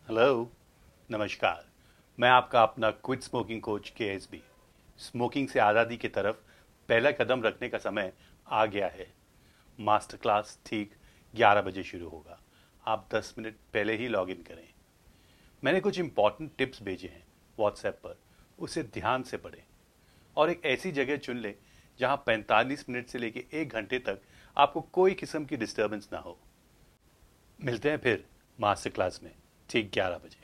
Hello, नमस्कार। मैं आपका अपना क्विट स्मोकिंग कोच के। स्मोकिंग से आज़ादी की तरफ पहला कदम रखने का समय आ गया है। मास्टर क्लास ठीक 11 बजे शुरू होगा। आप 10 मिनट पहले ही लॉग इन करें। मैंने कुछ इंपॉर्टेंट टिप्स भेजे हैं व्हाट्सएप पर, उसे ध्यान से पढ़ें और एक ऐसी जगह चुन लें जहां 45 मिनट से लेकर 1 घंटे तक आपको कोई किस्म की डिस्टर्बेंस ना हो। मिलते हैं फिर मास्टर क्लास में ठीक 11 बजे।